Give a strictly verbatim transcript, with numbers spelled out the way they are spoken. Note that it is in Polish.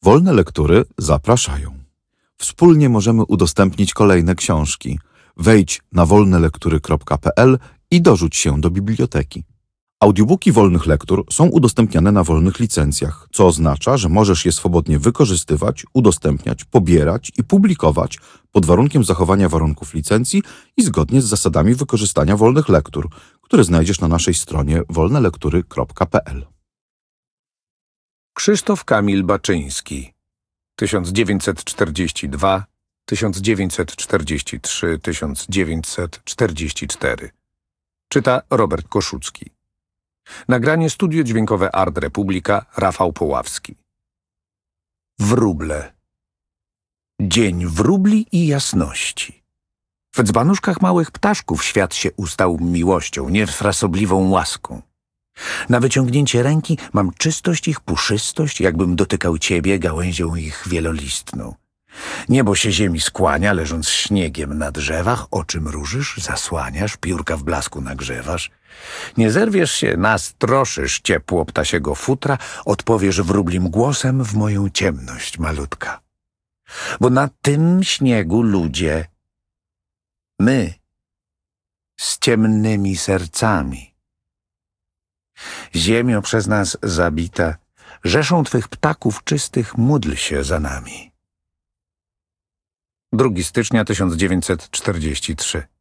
Wolne lektury zapraszają. Wspólnie możemy udostępnić kolejne książki. Wejdź na wolne lektury kropka p l i dorzuć się do biblioteki. Audiobooki wolnych lektur są udostępniane na wolnych licencjach, co oznacza, że możesz je swobodnie wykorzystywać, udostępniać, pobierać i publikować pod warunkiem zachowania warunków licencji i zgodnie z zasadami wykorzystania wolnych lektur, które znajdziesz na naszej stronie wolne lektury kropka p l. Krzysztof Kamil Baczyński, tysiąc dziewięćset czterdziesty drugi, tysiąc dziewięćset czterdziesty trzeci, tysiąc dziewięćset czterdziesty czwarty. Czyta Robert Koszucki. Nagranie studio dźwiękowe Art Republika, Rafał Poławski. Wróble. Dzień wróbli i jasności. W dzbanuszkach małych ptaszków świat się ustał miłością, niefrasobliwą łaską. Na wyciągnięcie ręki mam czystość ich, puszystość, jakbym dotykał ciebie gałęzią ich wielolistną. Niebo się ziemi skłania, leżąc śniegiem na drzewach, oczy mrużysz, zasłaniasz, piórka w blasku nagrzewasz. Nie zerwiesz się, nastroszysz ciepło ptasiego futra, odpowiesz wróblim głosem w moją ciemność malutka. Bo na tym śniegu ludzie, my, z ciemnymi sercami. Ziemio przez nas zabita, rzeszą twych ptaków czystych módl się za nami. drugiego stycznia tysiąc dziewięćset czterdziestego trzeciego.